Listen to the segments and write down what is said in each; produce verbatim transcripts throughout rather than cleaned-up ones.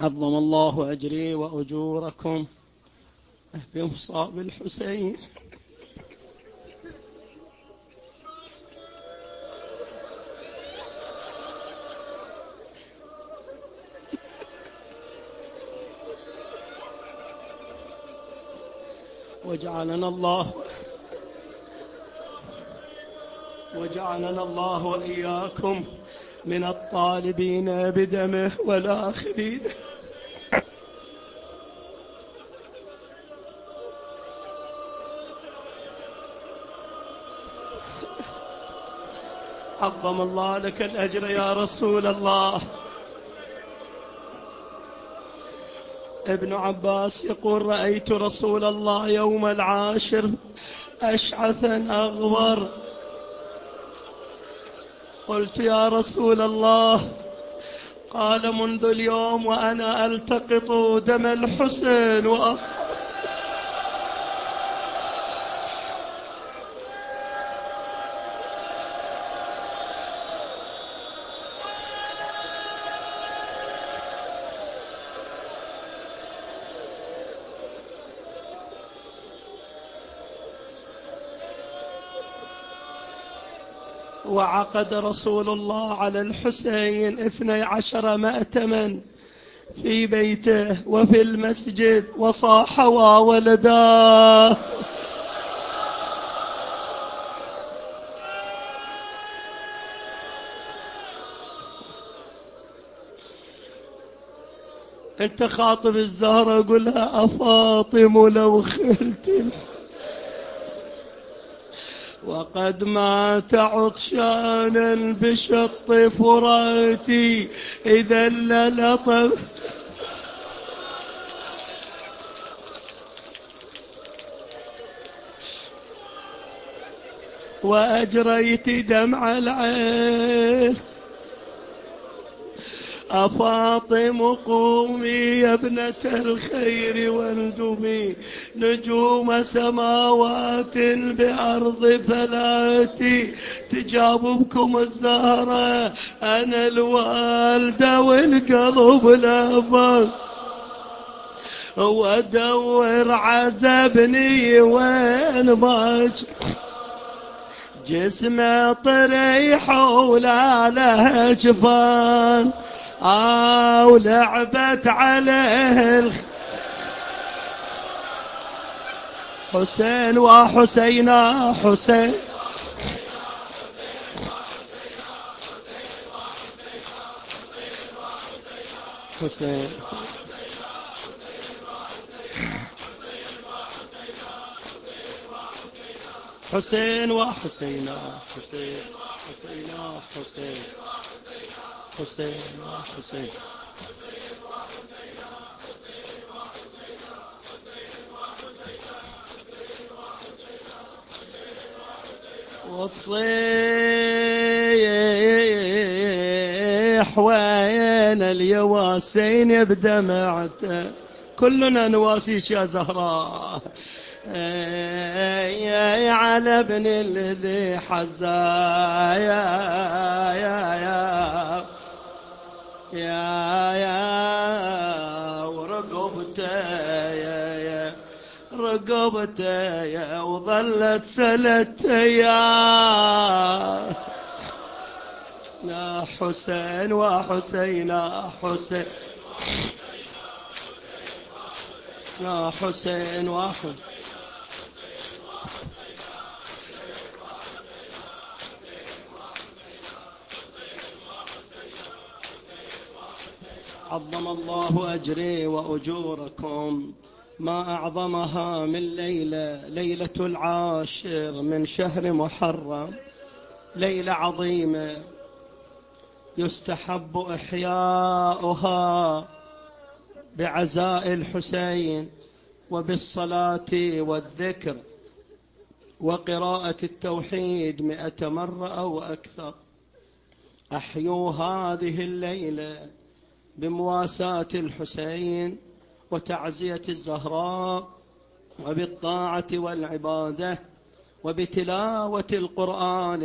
عظم الله أجري وأجوركم بمصاب الحسين. وجعلنا الله وجعلنا الله وإياكم من الطالبين بدمه والآخذين. عظم الله لك الأجر يا رسول الله. ابن عباس يقول: رأيت رسول الله يوم العاشر أشعثا أغبر. قلت: يا رسول الله. قال: منذ اليوم وأنا ألتقط دم الحسين وأصحابه. وعقد رسول الله على الحسين اثني عشر مأتما في بيته وفي المسجد، وصاح وولداه. انت خاطب الزهرة قلها: أفاطم لو خلت وقد مات عطشانا بشط فراتي إذا للطف. وأجريت دمع العين. أفاطم قومي يا ابنة الخير واندمي نجوم سماوات بأرض فلاتي. تجاب بكم الزهرة أنا الوالدة والقلب لبن، وادور عزبني وين ما جسمه طريح ولا له جفان. آه ولعبت عليه الخ... حسين وحسينا حسين حسين حسين وحسينا حسين حسينا حسين حسين وحسين. وتصيح وين اليواسين بدمعته. كلنا نواسيش يا زهراء يا على ابن الذي حزا يا يا يا يا يا ورقبته يا يا رقبته يا وظلت ثلاث ايام. يا حسين وحسين يا حسين يا حسين وحسين. عظم الله أجري وأجوركم. ما أعظمها من ليلة، ليلة العاشر من شهر محرم، ليلة عظيمة يستحب إحياؤها بعزاء الحسين وبالصلاة والذكر وقراءة التوحيد مئة مرة أو أكثر. أحيوا هذه الليلة بمواساة الحسين وتعزية الزهراء وبالطاعة والعبادة وبتلاوة القرآن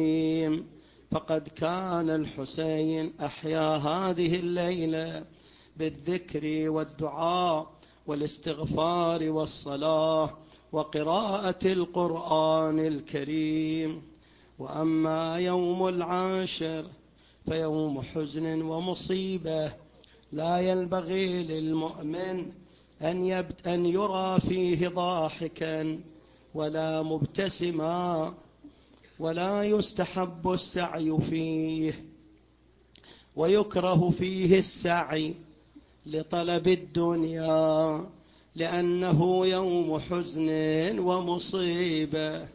الكريم، فقد كان الحسين أحيا هذه الليلة بالذكر والدعاء والاستغفار والصلاة وقراءة القرآن الكريم. وأما يوم العاشر فيوم حزن ومصيبة، لا ينبغي للمؤمن أن, يبت أن يرى فيه ضاحكا ولا مبتسما، ولا يستحب السعي فيه، ويكره فيه السعي لطلب الدنيا، لأنه يوم حزن ومصيبة.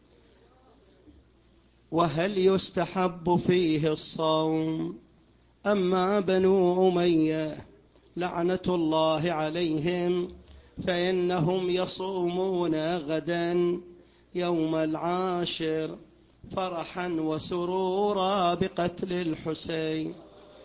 وهل يستحب فيه الصوم؟ أما بنو أمية لعنة الله عليهم فإنهم يصومون غدا يوم العاشر فرحا وسرورا بقتل الحسين.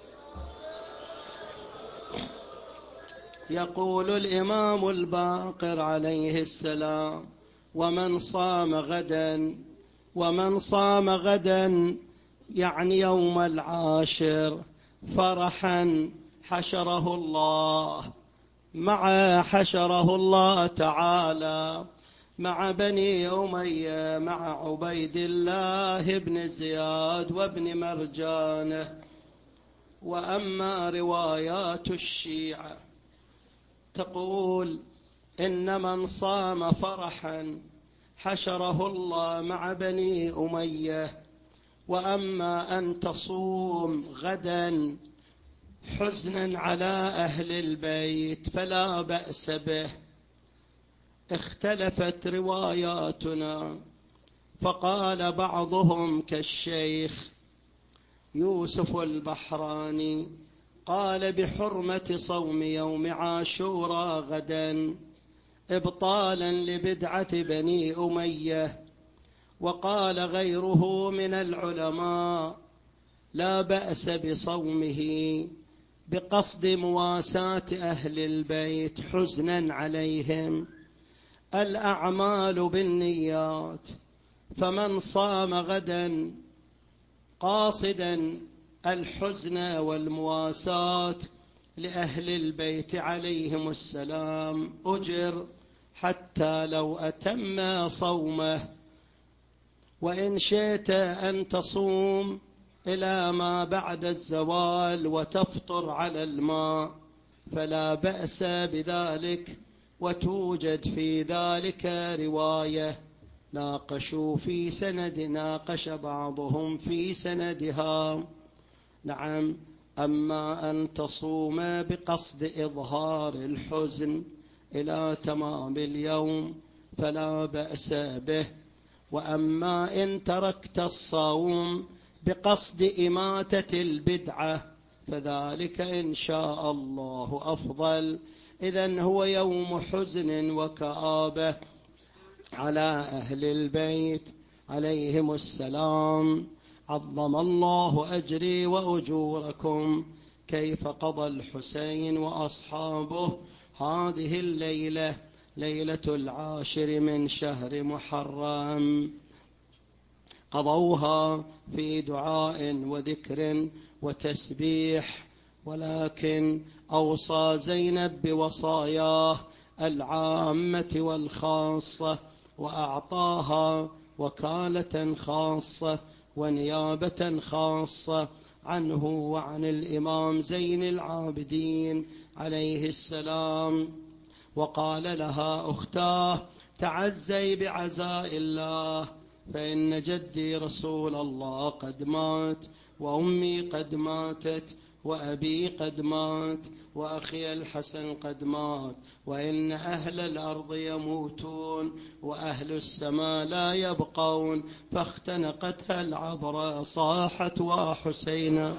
يقول الإمام الباقر عليه السلام: ومن صام غدا، ومن صام غدا يعني يوم العاشر فرحا حشره الله مع حشره الله تعالى مع بني أمية مع عبيد الله بن زياد وابن مرجانه. وأما روايات الشيعة تقول إن من صام فرحا حشره الله مع بني أمية، وأما أن تصوم غدا حزنا على أهل البيت فلا بأس به. اختلفت رواياتنا، فقال بعضهم كالشيخ يوسف البحراني قال بحرمة صوم يوم عاشوراء غدا إبطالا لبدعة بني أمية. وقال غيره من العلماء لا بأس بصومه بقصد مواساة أهل البيت حزنا عليهم. الأعمال بالنيات، فمن صام غدا قاصدا الحزن والمواساة لأهل البيت عليهم السلام أجر حتى لو أتم صومه. وإن شئت أن تصوم إلى ما بعد الزوال وتفطر على الماء فلا بأس بذلك. وتوجد في ذلك رواية ناقشوا في سند ناقش بعضهم في سندها. نعم. أما أن تصوم بقصد إظهار الحزن إلى تمام اليوم فلا بأس به. وأما إن تركت الصوم بقصد إماتة البدعة فذلك إن شاء الله أفضل. إذن هو يوم حزن وكآبة على أهل البيت عليهم السلام. عظم الله أجري وأجوركم كيف قضى الحسين وأصحابه هذه الليلة، ليلة العاشر من شهر محرم، قضوها في دعاء وذكر وتسبيح. ولكن أوصى زينب بوصاياه العامة والخاصة، وأعطاها وكالة خاصة ونيابة خاصة عنه وعن الإمام زين العابدين عليه السلام. وقال لها أختاه تعزي بعزاء الله، فإن جدي رسول الله قد مات، وأمي قد ماتت، وأبي قد مات، وأخي الحسن قد مات، وإن أهل الأرض يموتون وأهل السماء لا يبقون. فاختنقتها العبرة صاحت وحسينا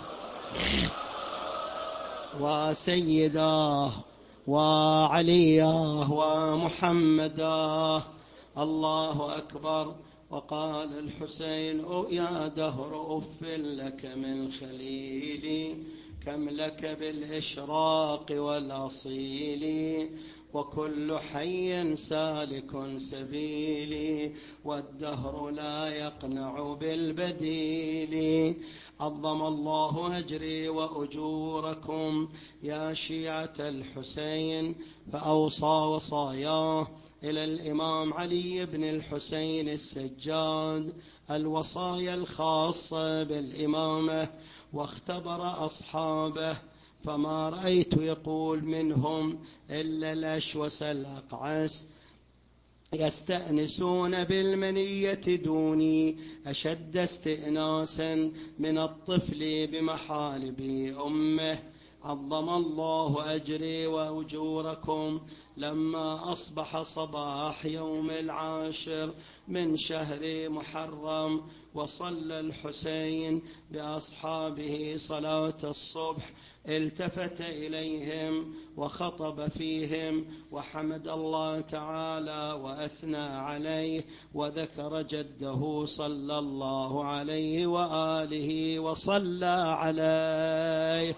وسيداه وعلياه ومحمداه. الله أكبر. وقال الحسين يا دهر أف لك من خليلي، كم لك بالإشراق والأصيل، وكل حي سالك سبيلي، والدهر لا يقنع بالبديل. عظم الله أجري وأجوركم يا شيعة الحسين. فأوصى وصاياه إلى الإمام علي بن الحسين السجاد الوصايا الخاصة بالإمامة، واختبر أصحابه، فما رأيت يقول منهم إلا الأشوس الأقعس يستأنسون بالمنية دوني أشد استئناسا من الطفل بمحالب أمه. عظم الله أجري وأجوركم لما أصبح صباح يوم العاشر من شهر محرم، وصلى الحسين بأصحابه صلاة الصبح، التفت إليهم وخطب فيهم وحمد الله تعالى وأثنى عليه، وذكر جده صلى الله عليه وآله وصلى عليه.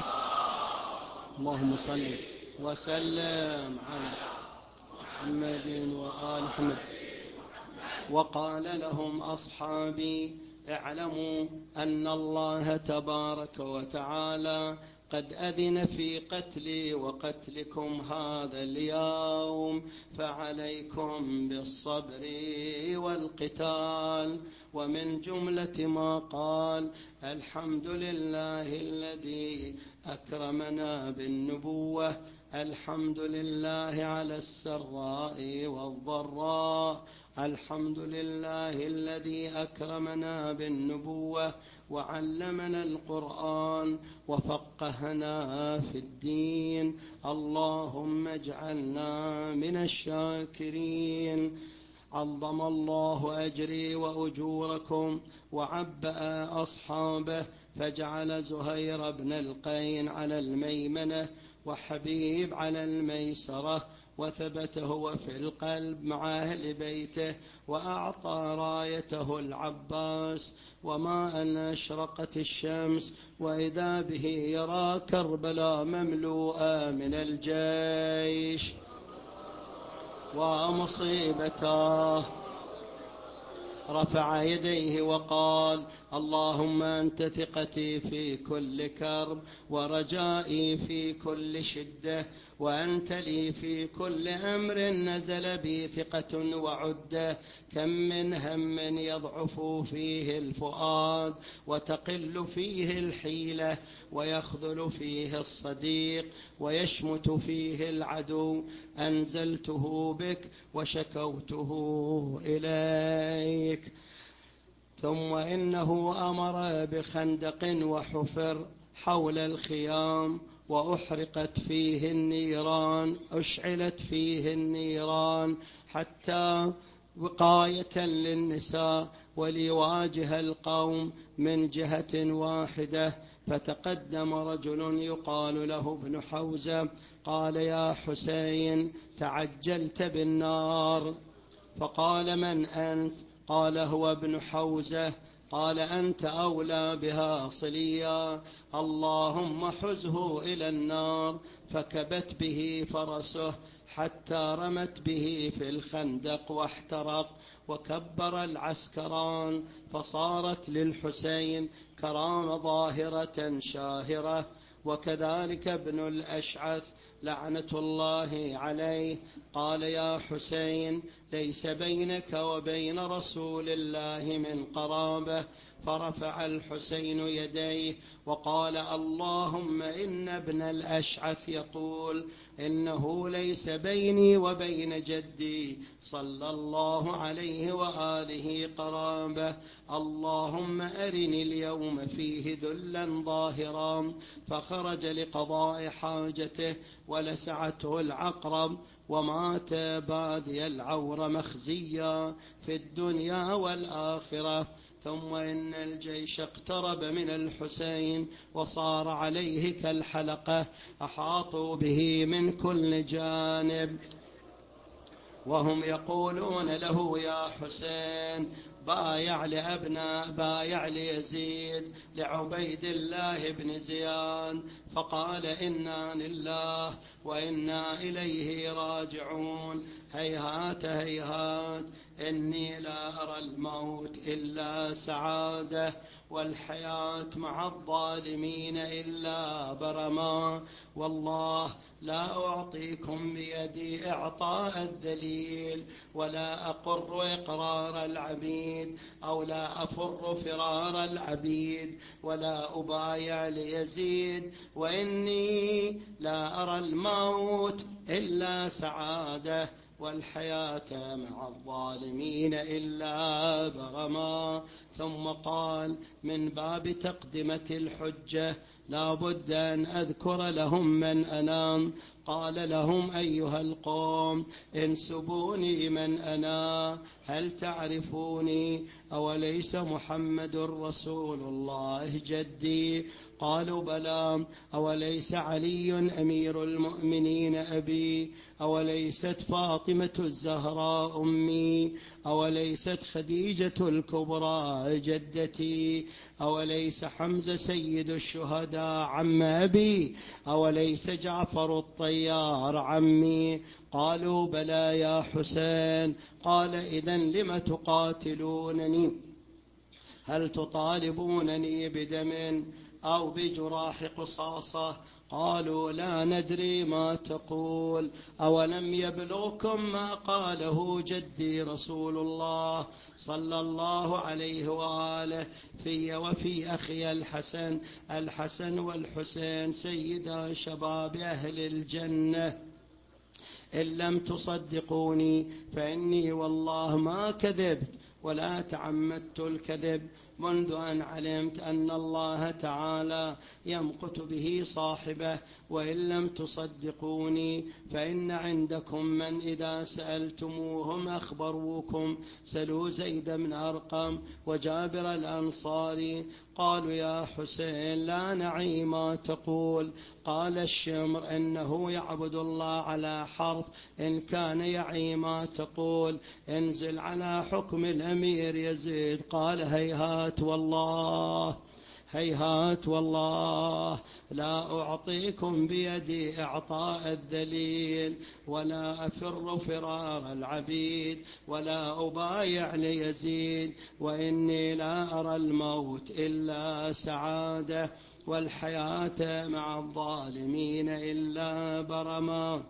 اللهم صل وسلم على محمد وآل محمد. وقال لهم أصحابي اعلموا أن الله تبارك وتعالى قد أذن في قتلي وقتلكم هذا اليوم، فعليكم بالصبر والقتال. ومن جملة ما قال: الحمد لله الذي أكرمنا بالنبوة، الحمد لله على السراء والضراء، الحمد لله الذي أكرمنا بالنبوة وعلمنا القرآن وفقهنا في الدين، اللهم اجعلنا من الشاكرين. عظم الله أجري وأجوركم وعبأ أصحابه، فجعل زهير بن القين على الميمنة وحبيب على الميسرة، وثبت هو في القلب مع أهل بيته، وأعطى رايته العباس. وما أن أشرقت الشمس وإذا به يرى كربلاء مملوءة من الجيش ومصيبته، رفع يديه وقال: اللهم أنت ثقتي في كل كرب ورجائي في كل شدة، وأنت لي في كل أمر نزل بي ثقة وعدة. كم من هم يضعف فيه الفؤاد وتقل فيه الحيلة ويخذل فيه الصديق ويشمت فيه العدو، أنزلته بك وشكوته إليك. ثم إنه أمر بخندق وحفر حول الخيام، وأحرقت فيه النيران أشعلت فيه النيران حتى وقاية للنساء وليواجه القوم من جهة واحدة. فتقدم رجل يقال له ابن حوزة، قال: يا حسين تعجلت بالنار. فقال: من أنت؟ قال: هو ابن حوزة. قال: أنت أولى بها صليا، اللهم حزه إلى النار. فكبت به فرسه حتى رمت به في الخندق واحترق. وكبر العسكران، فصارت للحسين كرامة ظاهرة شاهرة. وكذلك ابن الأشعث لعنة الله عليه قال: يا حسين ليس بينك وبين رسول الله من قرابة. فرفع الحسين يديه وقال: اللهم إن ابن الأشعث يقول إنه ليس بيني وبين جدي صلى الله عليه وآله قرابة، اللهم أرني اليوم فيه ذلا ظاهرا. فخرج لقضاء حاجته ولسعته العقرب، ومات بادي العور مخزيا في الدنيا والآخرة. ثم إن الجيش اقترب من الحسين وصار عليه كالحلقة، أحاطوا به من كل جانب، وهم يقولون له: يا حسين بايع لأبناء بايع ليزيد لعبيد الله بن زياد، فقال إنا لله وإنا إليه راجعون. هيهات هيهات إني لا أرى الموت إلا سعادة، والحياة مع الظالمين إلا برما. والله لا أعطيكم بيدي إعطاء الذليل، ولا أقر إقرار العبيد، أو لا أفر فرار العبيد، ولا أبايع ليزيد، وإني لا أرى الموت إلا سعادة، والحياة مع الظالمين إلا برما. ثم قال من باب تقدمة الحجة لا بد أن أذكر لهم من أنا. قال لهم أيها القوم انسبوني من أنا، هل تعرفوني؟ أوليس محمد رسول الله جدي؟ قالوا بلى. أوليس علي أمير المؤمنين أبي؟ أوليست فاطمة الزهراء أمي؟ أوليست خديجة الكبرى جدتي؟ أوليس حمزة سيد الشهداء عم أبي؟ أوليس جعفر الطيار عمي؟ قالوا بلى يا حسين. قال إذن لم تقاتلونني؟ هل تطالبونني بدم أو بجراح قصاصة؟ قالوا لا ندري ما تقول. أولم يبلغكم ما قاله جدي رسول الله صلى الله عليه وآله في وفي أخي الحسن الحسن والحسين سيدا شباب أهل الجنة؟ إن لم تصدقوني فإني والله ما كذبت ولا تعمدت الكذب منذ أن علمت أن الله تعالى يمقت به صاحبه. وإن لم تصدقوني فإن عندكم من إذا سألتموهم أخبروكم. سلوا زيد بن أرقم وجابر الأنصاري. قالوا يا حسين لا نعي ما تقول. قال الشمر إنه يعبد الله على حرف، إن كان يعي ما تقول انزل على حكم الأمير يزيد. قال هيهات والله هيهات والله لا أعطيكم بيدي إعطاء الذليل، ولا أفر فرار العبيد، ولا أبايع ليزيد، وإني لا أرى الموت إلا سعادة، والحياة مع الظالمين إلا برما.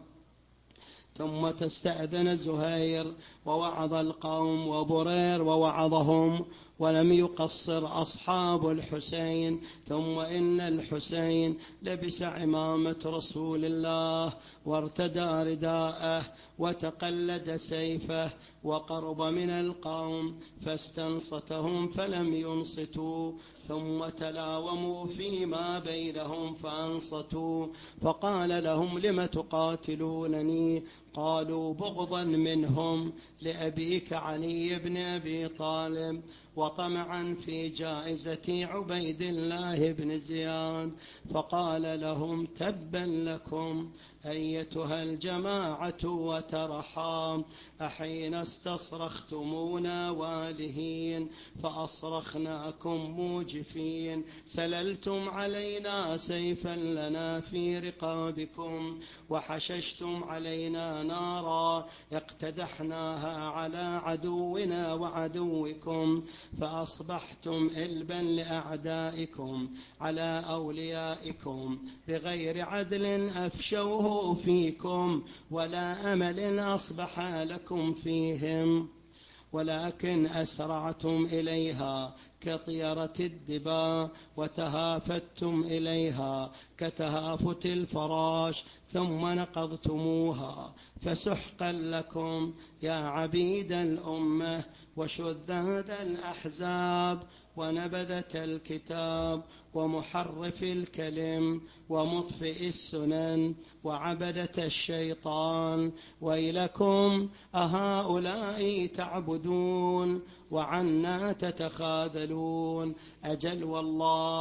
ثم تستأذن زهير ووعظ القوم، وبرير ووعظهم، ولم يقصر أصحاب الحسين. ثم إن الحسين لبس عمامة رسول الله وارتدى رداءه وتقلد سيفه، وقرب من القوم فاستنصتهم فلم ينصتوا، ثم تلاوموا فيما بينهم فأنصتوا. فقال لهم لم تقاتلونني؟ قالوا بغضا منهم لأبيك علي بن أبي طالب، وطمعا في جائزة عبيد الله بن زياد. فقال لهم تبا لكم أيتها الجماعة وترحام، أحين استصرختمونا والهين فأصرخناكم موجفين، سللتم علينا سيفا لنا في رقابكم، وحششتم علينا نارا اقتدحناها على عدونا وعدوكم، فأصبحتم إلبا لأعدائكم على أوليائكم، بغير عدل أفشوه فيكم، ولا أمل أصبح لكم فيهم، ولكن أسرعتم إليها كطيرة الدباء، وتهافتم إليها كتهافت الفراش، ثم نقضتموها. فسحقا لكم يا عبيد الأمة وشذاذ الأحزاب، ونبذة الكتاب، ومحرف الكلم، ومطفئ السنن، وعبدة الشيطان. ويلكم أهؤلاء تعبدون وعنا تتخاذلون؟ أجل والله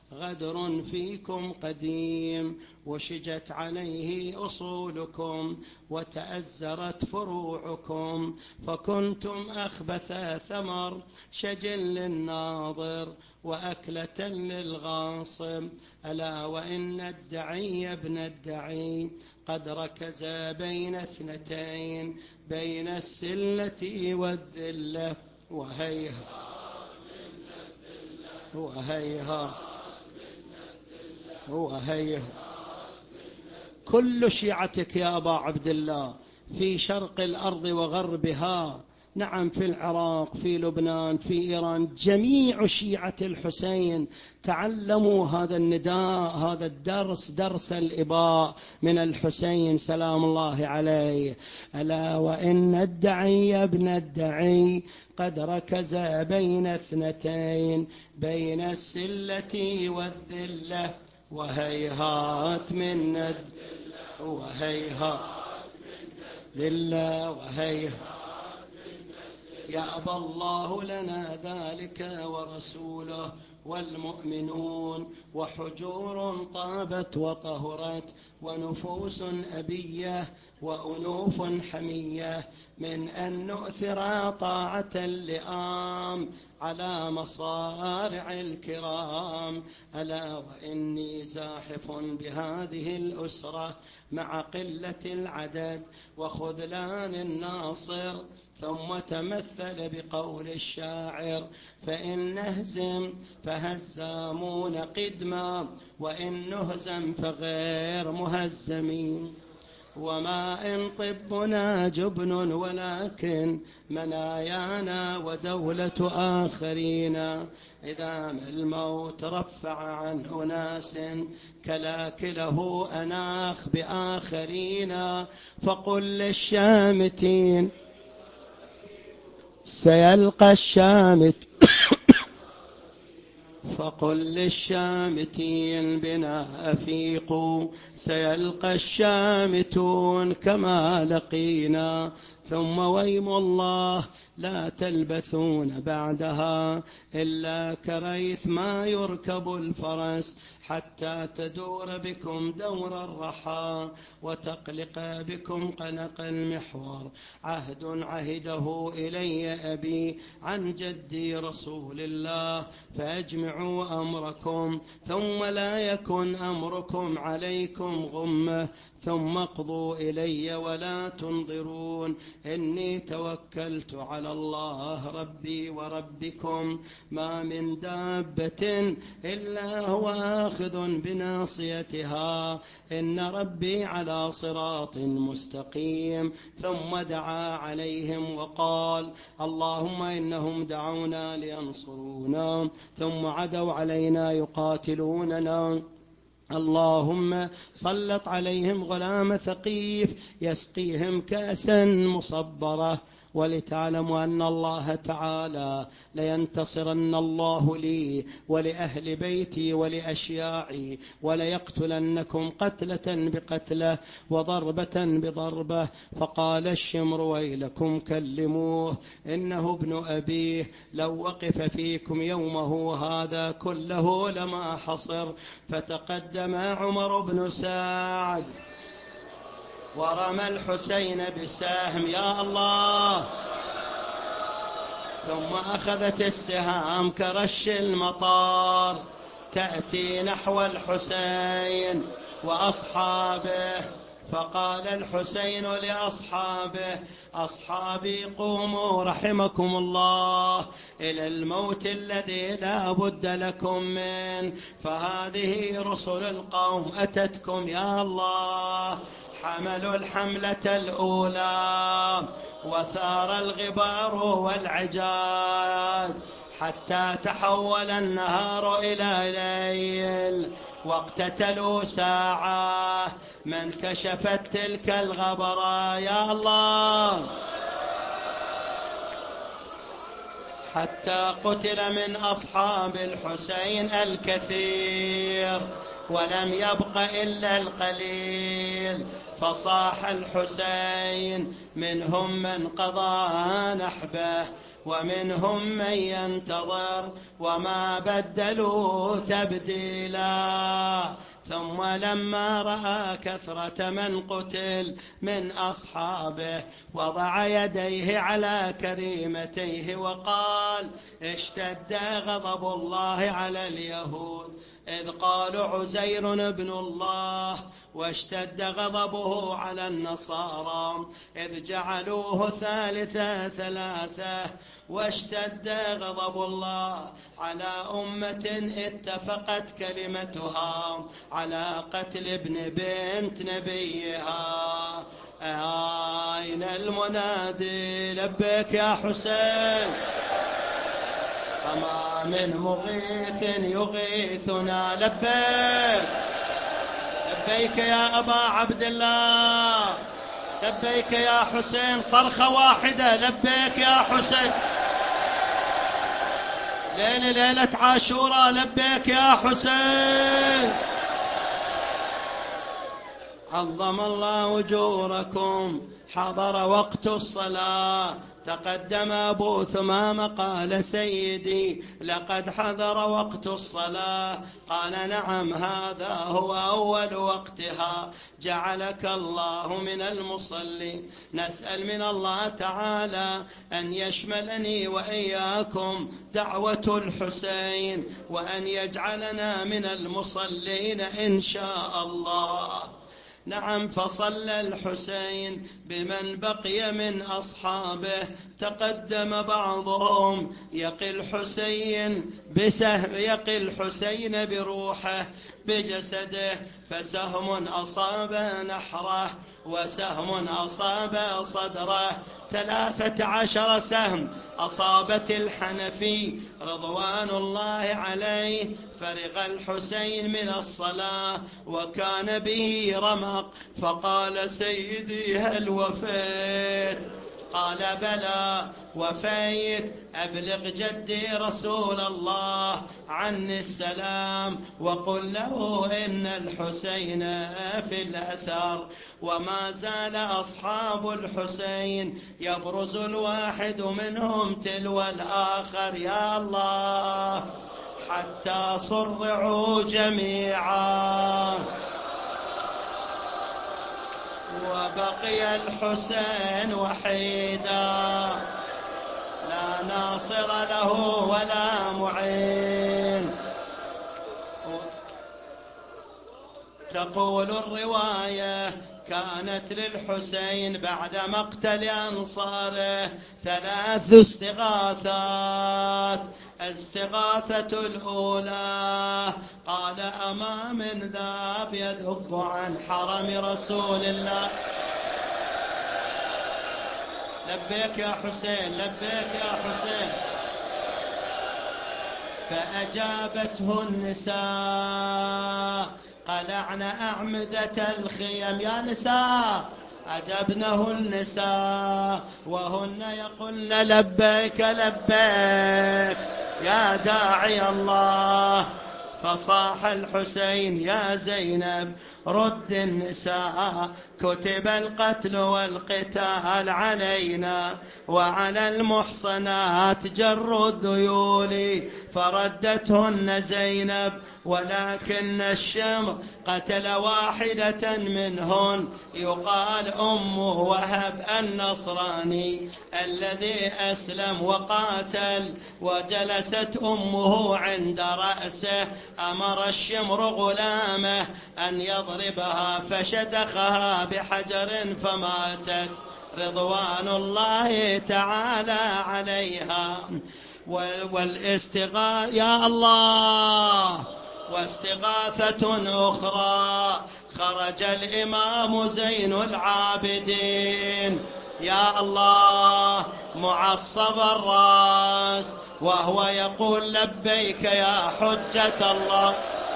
غدر فيكم قديم، وشجت عليه أصولكم وتأزرت فروعكم، فكنتم أخبث ثمر شجل للناظر وأكلة للغاصب. ألا وإن الدعي ابن الدعي قد ركز بين اثنتين، بين السلة والذلة، وهيها وهيها وهيها. كل شيعتك يا أبا عبد الله في شرق الأرض وغربها، نعم في العراق، في لبنان، في إيران، جميع شيعة الحسين تعلموا هذا النداء، هذا الدرس، درس الإباء من الحسين سلام الله عليه. ألا وإن الدعي ابن الدعي قد ركز بين اثنتين، بين السلة والذلة، وهيهات من الذلة وهيهات لله وهيهات. يأبى الله لنا ذلك ورسوله والمؤمنون، وحجور طابت وطهرت، ونفوس أبية وأنوف حمية، من أن نؤثر طاعة اللئام على مصارع الكرام. ألا وإني زاحف بهذه الأسرة مع قلة العدد وخذلان الناصر. ثم تمثل بقول الشاعر: فإن نهزم فهزامون قدما، وإن نهزم فغير مهزمين. وما إن طبنا جبن ولكن منايانا ودولة آخرين. إذا ما الموت رفع عن أناس كلاكله أناخ بآخرين. فقل للشامتين سيلقى الشامت فقل للشامتين بنا أفيقوا، سيلقى الشامتون كما لقينا. ثم ويم الله لا تلبثون بعدها إلا كريث ما يركب الفرس، حتى تدور بكم دور الرحى وتقلق بكم قلق المحور. عهد عهده إلي أبي عن جدي رسول الله، فاجمعوا أمركم ثم لا يكن أمركم عليكم غمة، ثم اقضوا إلي ولا تنظرون. إني توكلت على الله ربي وربكم، ما من دابة إلا هو آخذ بناصيتها، إن ربي على صراط مستقيم. ثم دعا عليهم وقال: اللهم إنهم دعونا لينصرونا ثم عدوا علينا يقاتلوننا، اللهم سلط عليهم غلام ثقيف يسقيهم كأسا مصبرة. ولتعلموا أن الله تعالى لينتصرن الله لي ولأهل بيتي ولأشياعي، وليقتلنكم قتلة بقتلة وضربة بضربة. فقال الشمر: ويلكم كلموه إنه ابن أبيه، لو وقف فيكم يومه هذا كله لما حصر. فتقدم عمر بن سعد ورمى الحسين بسهم، يا الله، ثم أخذت السهام كرش المطار تأتي نحو الحسين وأصحابه. فقال الحسين لأصحابه: أصحابي قوموا رحمكم الله إلى الموت الذي لا بد لكم منه، فهذه رسل القوم أتتكم يا الله. حملوا الحملة الأولى وثار الغبار والعجاد، حتى تحول النهار إلى ليل، واقتتلوا ساعة. من كشفت تلك الغبرة يا الله، حتى قتل من أصحاب الحسين الكثير ولم يبق إلا القليل. فصاح الحسين: منهم من قضى نحبه ومنهم من ينتظر وما بدلوا تبديلا. ثم لما رأى كثرة من قتل من أصحابه وضع يديه على كريمتيه وقال: اشتد غضب الله على اليهود إذ قالوا عزير ابن الله، واشتد غضبه على النصارى إذ جعلوه ثالث ثلاثة، واشتد غضب الله على أمة اتفقت كلمتها على قتل ابن بنت نبيها. أين المنادي لبيك يا حسين؟ أما من مغيث يغيثنا لبيك، لبيك يا أبا عبد الله، لبيك يا حسين، صرخة واحدة لبيك يا حسين. ليلة ليلة عاشوراء لبيك يا حسين. عظم الله أجوركم. حضر وقت الصلاة، تقدم أبو ثمامة قال: سيدي لقد حضر وقت الصلاة. قال: نعم، هذا هو أول وقتها، جعلك الله من المصلين. نسأل من الله تعالى أن يشملني وإياكم دعوة الحسين، وأن يجعلنا من المصلين إن شاء الله. نعم، فصلى الحسين بمن بقي من أصحابه. تقدم بعضهم يقي الحسين بسهم، يقي الحسين بروحه بجسده، فسهم أصاب نحره وسهم أصاب صدره. ثلاثة عشر سهم أصابت الحنفي رضوان الله عليه، فرغ الحسين من الصلاة وكان به رمق، فقال: سيدي هل وفيت؟ قال: بلى وفيت. أبلغ جدي رسول الله عني السلام، وقل له إن الحسين في الأثر. وما زال أصحاب الحسين يبرز الواحد منهم تلو الآخر يا الله حتى صرعوا جميعا، وبقي الحسين وحيدا لا ناصر له ولا معين. تقول الرواية: كانت للحسين بعد مقتل أنصاره ثلاث استغاثات. الاستغاثة الأولى قال: أما من ذاب يذب عن حرم رسول الله. لبيك يا حسين، لبيك يا حسين. فأجابته النساء: قلعن أعمدة الخيم. يا نساء، أجبنه النساء وهن يقولن: لبيك لبيك يا داعي الله. فصاح الحسين: يا زينب رد النساء، كتب القتل والقتال علينا، وعلى المحصنات جر الذيول. فردتهن زينب: ولكن الشمر قتل واحدة منهن يقال أم وهب النصراني الذي أسلم وقاتل، وجلست أمه عند رأسه. أمر الشمر غلامه أن يضربها فشدخها بحجر فماتت رضوان الله تعالى عليها. والاستغاثة يا الله، واستغاثة أخرى خرج الإمام زين العابدين يا الله معصب الرأس وهو يقول: لبيك يا حجة الله،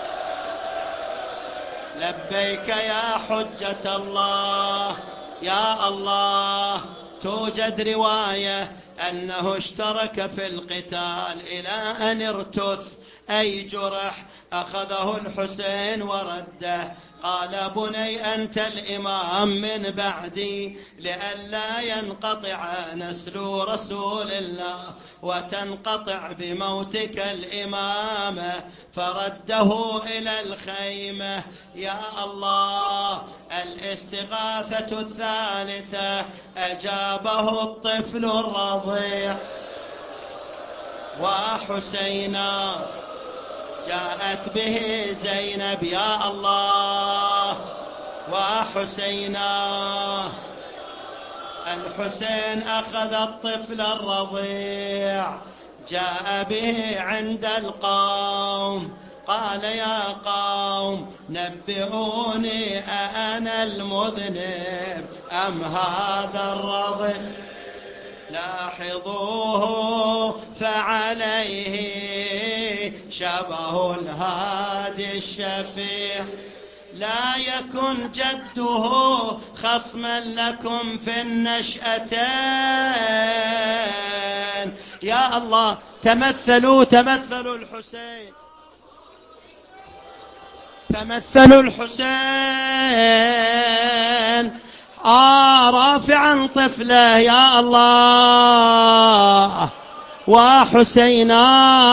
لبيك يا حجة الله يا الله. توجد رواية أنه اشترك في القتال إلى أن ارتث أي جرح، أخذه الحسين ورده. قال بني أنت الإمام من بعدي لئلا ينقطع نسل رسول الله وتنقطع بموتك الإمامة، فرده إلى الخيمة. يا الله، الاستغاثة الثالثة أجابه الطفل الرضيع. وحسينا جاءت به زينب، يا الله، وحسينا. الحسين أخذ الطفل الرضيع جاء به عند القوم، قال يا قوم نبئوني أأنا المذنب أم هذا الرضيع؟ لاحظوه فعليه شبه الهادي الشفيع، لا يكن جده خصما لكم في النشأتين. يا الله، تمثلوا تمثلوا الحسين، تمثلوا الحسين آه رافعا طفله، يا الله. وحسينا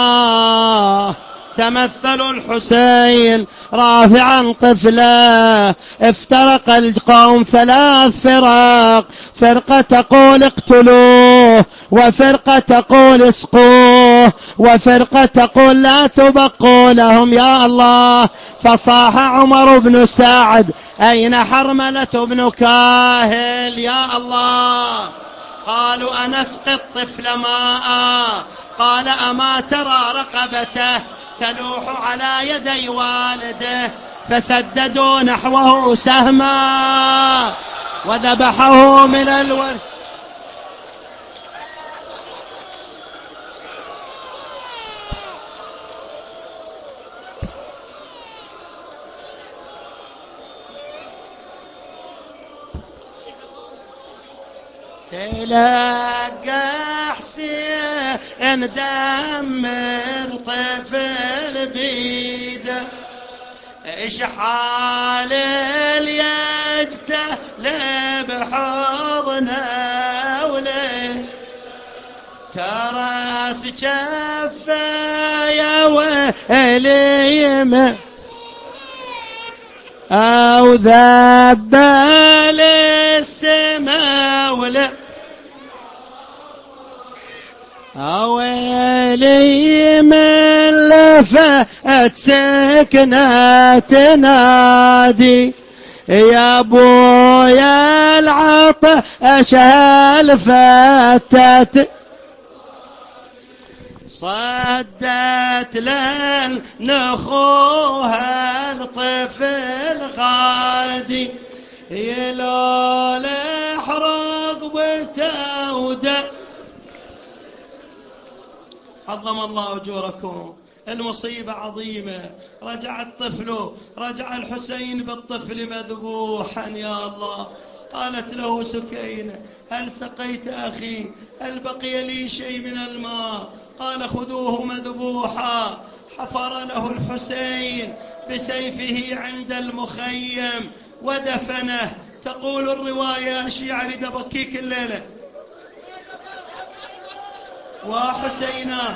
تمثلوا الحسين رافعا طفله. افترق القوم ثلاث فرق، فرقة تقول اقتلوه، وفرقة تقول اسقوه، وفرقة تقول لا تبقوا لهم. يا الله، فصاح عمر بن سعد أين حرملة بن كاهل؟ يا الله. قالوا أنسقي الطفل ماء، قال أما ترى رقبته تلوح على يدي والده؟ فسددوا نحوه سهما وذبحه من الورث. تلقى حسين دمر طفل بيده، اشحال اليجته بحضنه وليه تراس جفه يا ويلي أو ذب للسماء ولا أويلي من لفت سكنة تنادي يا ابويا العطش الفتت صدت لن نخوها الطفل غادي يلول احرق بتودع. عظم الله أجوركم. المصيبة عظيمة. رجع الطفل، رجع الحسين بالطفل مذبوحا. يا الله. قالت له سكينة هل سقيت أخي؟ هل بقي لي شيء من الماء؟ قال خذوه مذبوحا. حفر له الحسين بسيفه عند المخيم ودفنه. تقول الرواية شيعري دبكيك الليلة. وحسينا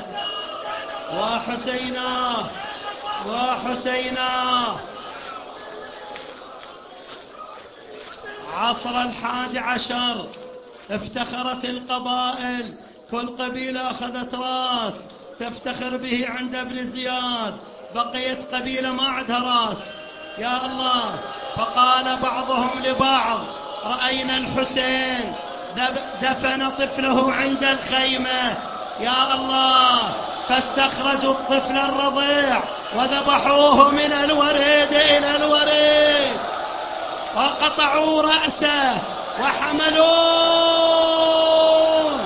وحسينا وحسينا. عصر الحادي عشر افتخرت القبائل، كل قبيلة أخذت راس تفتخر به عند ابن زياد. بقيت قبيلة ما عندها راس. يا الله. فقال بعضهم لبعض رأينا الحسين دفن طفله عند الخيمة. يا الله. فاستخرجوا الطفل الرضيع وذبحوه من الوريد إلى الوريد وقطعوا رأسه وحملوه.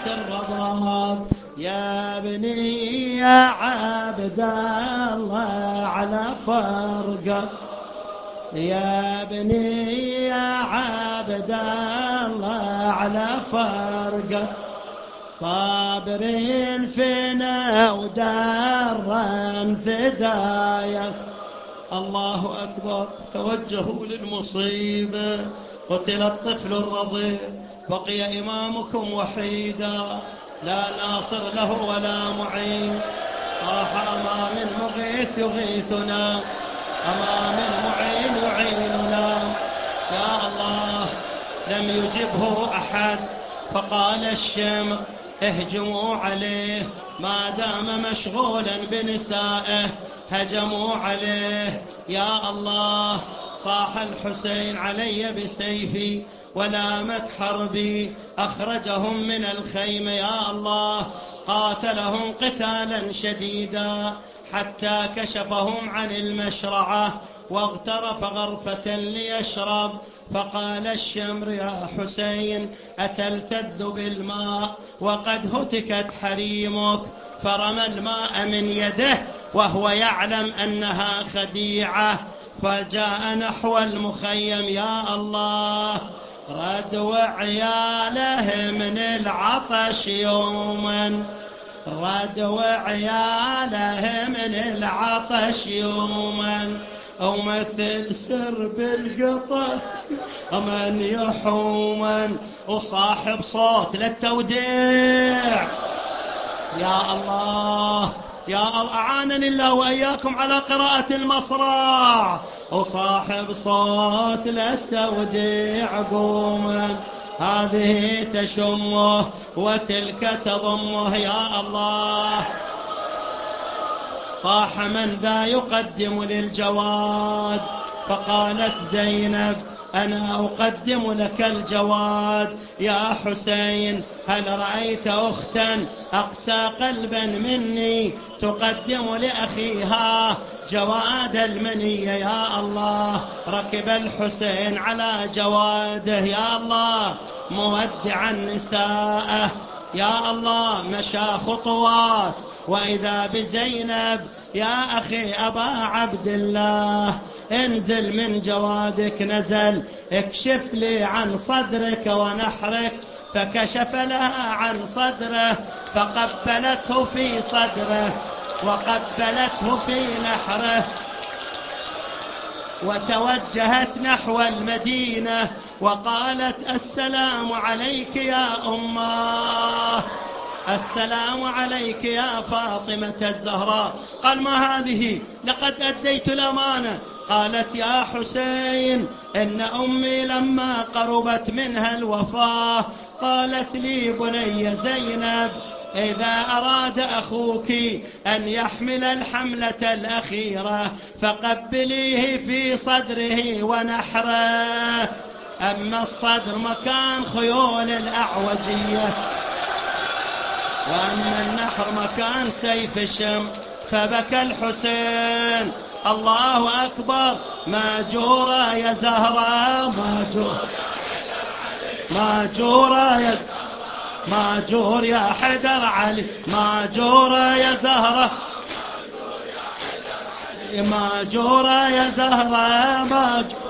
الرضاب. يا ابني يا عبد الله على فرقه، يا ابني يا عبد الله على فرقه، صابرين فينا ودارا فدايا. الله أكبر. توجهوا للمصيبة، قتل الطفل الرضيع، بقي إمامكم وحيدا، لا ناصر له ولا معين. صاح أمام المغيث يغيثنا، أمام المعين يعيننا. يا الله، لم يجبه أحد، فقال الشمر اهجموا عليه، ما دام مشغولا بنسائه هجموا عليه. يا الله، صاح الحسين علي بسيفي ولامت حربي، أخرجهم من الخيمة. يا الله، قاتلهم قتالا شديدا حتى كشفهم عن المشرعة واغترف غرفة ليشرب. فقال الشمر يا حسين أتلتذ بالماء وقد هتكت حريمك؟ فرمى الماء من يده وهو يعلم أنها خديعة، فجاء نحو المخيم. يا الله، ردوا عياله من العطش يوما، ردوا عياله من العطش يوما، ومثل سرب القطر أمن يحوما، وصاحب صوت للتوديع. يا الله، يا الله، أعانني الله وإياكم على قراءة المصرع. وصاحب صوت للتوديع قوما، هذه تشمه وتلك تضمه. يا الله، صاح من ذا يقدم للجواد؟ فقالت زينب أنا أقدم لك الجواد. يا حسين هل رأيت أختا أقسى قلبا مني تقدم لأخيها جواد المنية؟ يا الله، ركب الحسين على جواده. يا الله، مودعا نساءه. يا الله، مشى خطوات وإذا بزينب يا أخي أبا عبد الله انزل من جوادك. نزل، اكشف لي عن صدرك ونحرك. فكشف لها عن صدره فقبلته في صدره وقبلته في نحره، وتوجهت نحو المدينة وقالت السلام عليك يا أماه، السلام عليك يا فاطمة الزهراء. قال ما هذه؟ لقد أديت الأمانة. قالت يا حسين إن أمي لما قربت منها الوفاة قالت لي بني زينب إذا أراد أخوك أن يحمل الحملة الأخيرة فقبليه في صدره ونحره. أما الصدر مكان خيول الأعوجية، وأما النحر مكان سيف الشم. فبكى الحسين. الله أكبر. ماجورة يا زهراء، ماجور ماجورة يا ماجور يا حيدر علي، ماجورة يا زهرة، ماجورة يا زهرة، ماجور.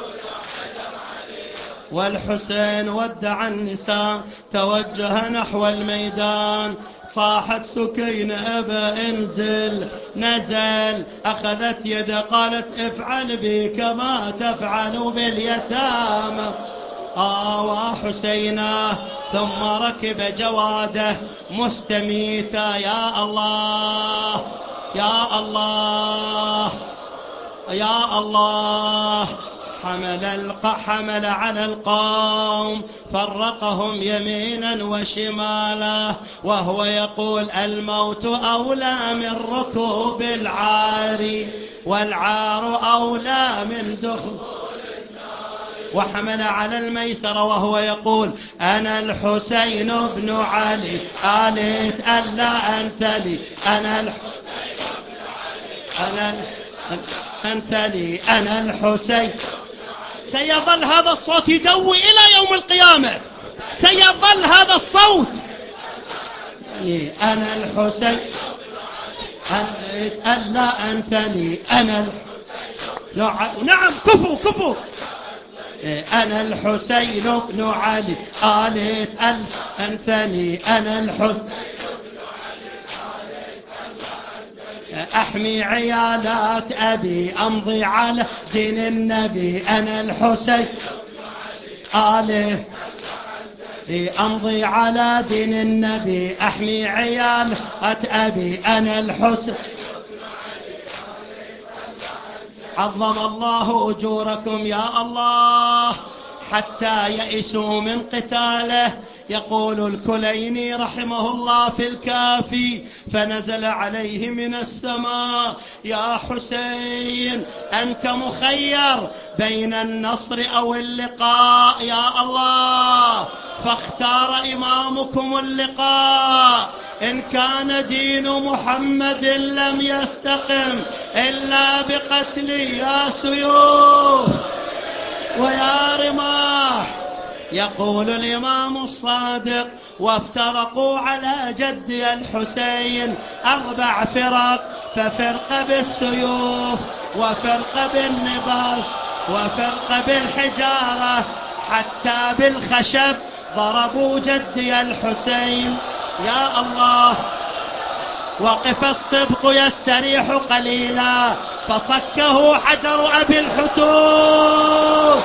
والحسين ودع النساء توجه نحو الميدان. صاحت سكينة أبا انزل. نزل، أخذت يده قالت افعل بي كما تفعل باليتامى. آوى حسينا ثم ركب جواده مستميتا. يا الله، يا الله، يا الله. حمل الق... حمل على القوم فرقهم يمينا وشمالا وهو يقول الموت أولى من ركوب العار والعار أولى من دخول النار. وحمل على الميسر وهو يقول أنا الحسين بن علي آليت ألا أنثلي، أنا الحسين بن علي أنا أنثلي، أنا الحسين. سيظل هذا الصوت يدوي إلى يوم القيامة، سيظل هذا الصوت أنثني أنا الحسين ألا أنثني أنا الحسين. نعم كفو كفو. أنا الحسين بن علي قالت ألا أنثني أنا الحسين أحمي عيالات أبي أمضي على دين النبي. أنا الحسين قالت أمضي على دين النبي أحمي عيالات أبي. أنا الحسين عظم الله أجوركم يا الله حتى يئسوا من قتاله. يقول الكليني رحمه الله في الكافي فنزل عليه من السماء يا حسين أنت مخير بين النصر أو اللقاء يا الله فاختار إمامكم اللقاء. إن كان دين محمد لم يستقم إلا بقتل يا سيوف ويا رماح. يقول الإمام الصادق وافترقوا على جدي الحسين أربع فرق ففرق بالسيوف وفرق بالنبال وفرق بالحجارة حتى بالخشب ضربوا جدي الحسين يا الله. وقف الصبط يستريح قليلا فصكه حجر أبي الحتوف.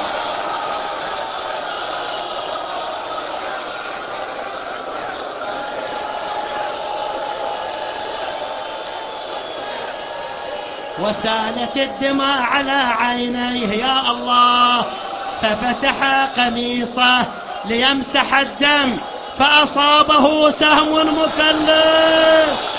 وسالت الدماء على عينيه يا الله ففتح قميصه ليمسح الدم فأصابه سهم مثلث.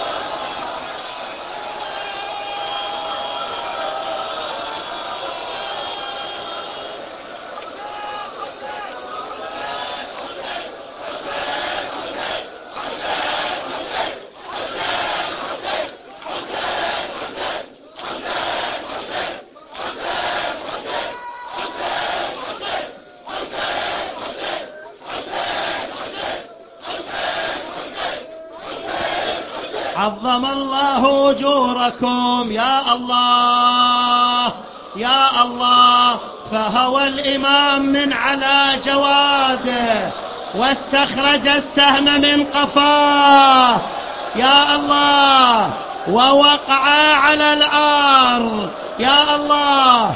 عظم الله أجوركم يا الله يا الله. فهوى الإمام من على جواده واستخرج السهم من قفاه يا الله ووقع على الأرض يا الله.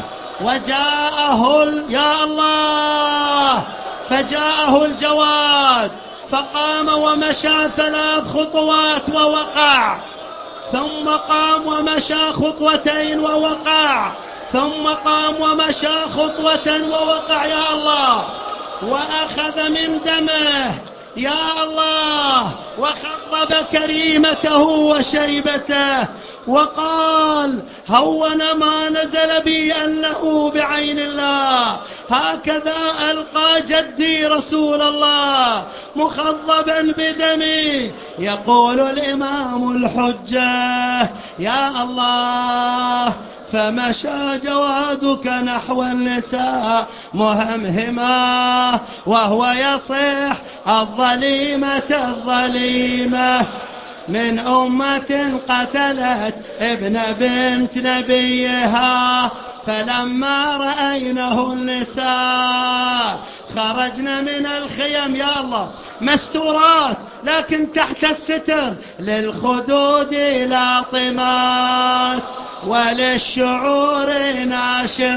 وجاءه يا الله فجاءه الجواد فقام ومشى ثلاث خطوات ووقع ثم قام ومشى خطوتين ووقع ثم قام ومشى خطوة ووقع يا الله. وأخذ من دمه يا الله وخضب كريمته وشيبته وقال هون ما نزل بي أنه بعين الله. هكذا ألقى جدي رسول الله مخضبا بدمي. يقول الإمام الحجة يا الله فمشى جوادك نحو النساء مهمهما وهو يصيح الظليمة الظليمة من أمة قتلت ابن بنت نبيها. فلما رأينه النساء خرجنا من الخيم يا الله مستورات لكن تحت الستر للخدود لاطمات وللشعور ناشر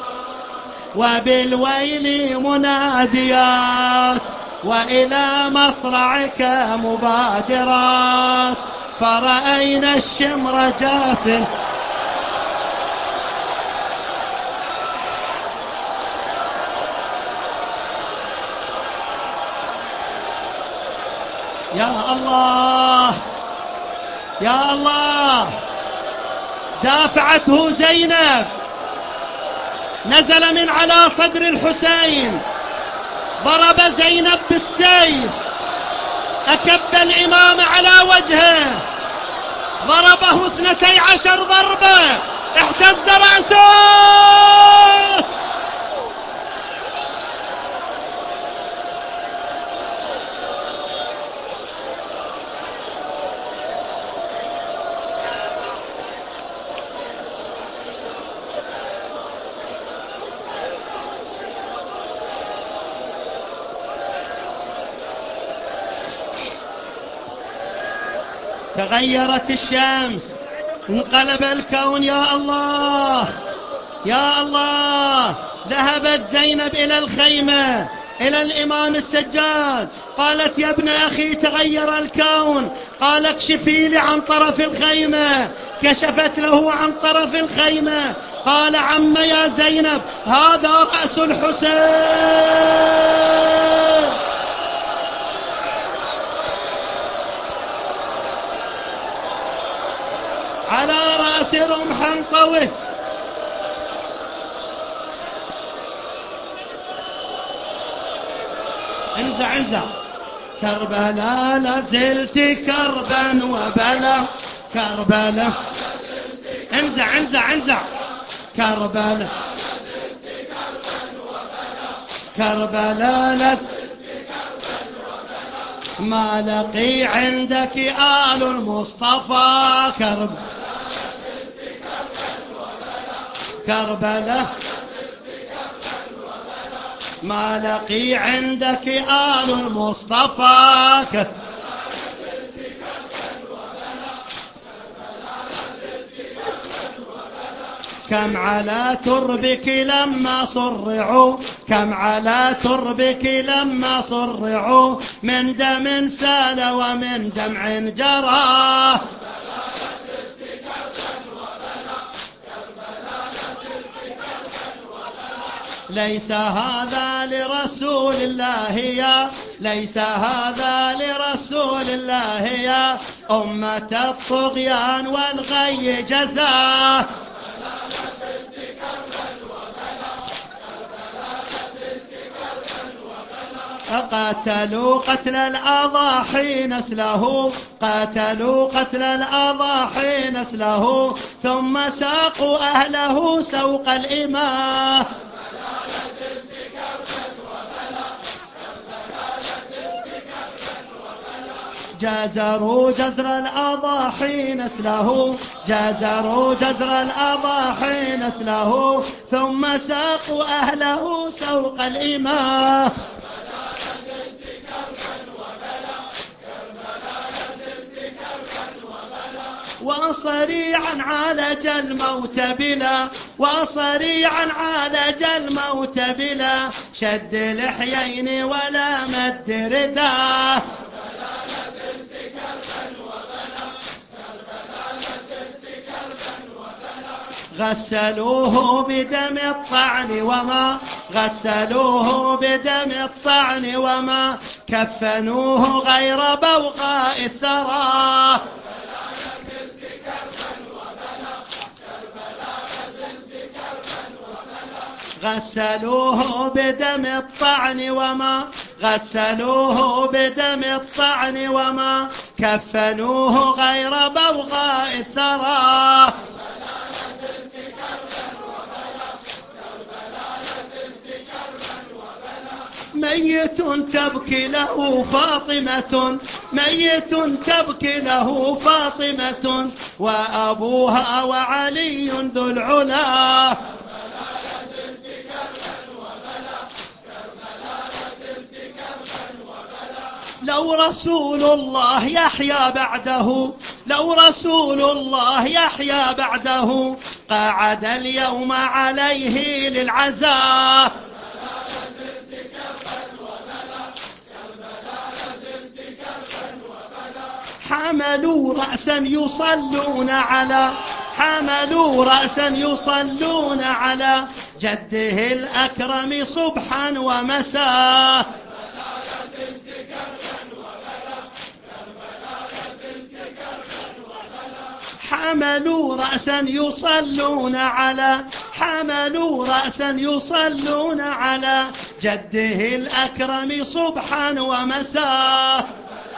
وبالويل مناديات وإلى مصرعك مبادرات. فرأينا الشمر جاثل يا الله يا الله. دافعته زينب نزل من على صدر الحسين ضرب زينب بالسيف أكب الإمام على وجهه ضربه اثنتي عشر ضربة اهتز رأسه. تغيرت الشمس، انقلب الكون. يا الله يا الله. ذهبت زينب إلى الخيمة إلى الإمام السجاد، قالت يا ابن أخي تغير الكون. قال اكشفي لي عن طرف الخيمة. كشفت له عن طرف الخيمة. قال عم يا زينب هذا رأس الحسين. على رأس رمح طوي. انزع انزع. كربلاء لازلت كربا وبلا. كربلاء انزع انزع انزع. كربلاء كربلاء لازلت ما لقي عندك آل المصطفى. كربلاء كربلاء ما لقي عندك آل المصطفى. كم على تربك لما صرعوا. كم على تربك لما صرعوا من دم سال ومن دمع جرى. ليس هذا لرسول الله يا ليس هذا لرسول الله يا أمة الطغيان والغي جزاه. قاتلوا قتل الأضاحي نسله. قاتلوا قتل الأضاحي نسله ثم ساقوا أهله سوق الإماه. جازروا جزر الأضاحي نسله. جازروا جزر الأضاحي نسله ثم ساقوا أهله سوق الإماه. وصريعا عالج الموت بلا. وصريعا عالج الموت بلا شد لحيين ولا مد رداه. غسلوه بدم الطعن وما غسلوه بدم الطعن وما كفنوه غير بوغاء الثرى. غسلوه بدم الطعن وما غسلوه بدم الطعن وما كفنوه غير بوغاء الثرى. ميت تبكي له فاطمة. ميت تبكي له فاطمة وأبوها وعلي ذو العلا. لو رسول الله يحيى بعده. لو رسول الله يحيى بعده قعد اليوم عليه للعزاء. حملوا رأسا يصلون على حملوا رأسا يصلون على جده الأكرم صبحا ومساء. حملوا رأسا يصلون على حملوا رأسا يصلون على جده الأكرم صبحا ومساء.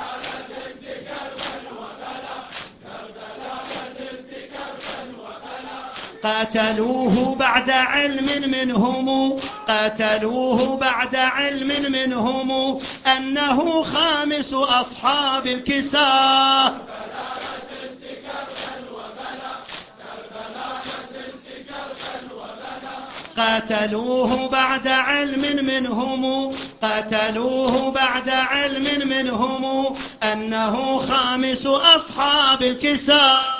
قاتلوه بعد علم منهم قاتلوه بعد علم منهم أنه خامس أصحاب الكساء. قاتلوه بعد علم منهم قاتلوه بعد علم منهم أنه خامس أصحاب الكساء.